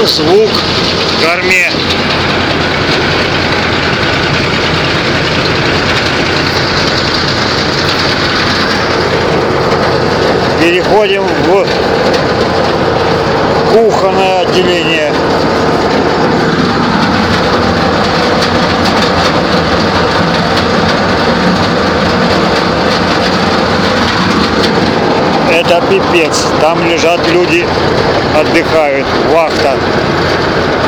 звук в корме. Переходим в кухонное отделение. Это пипец. Там лежат люди, отдыхают. Вахта.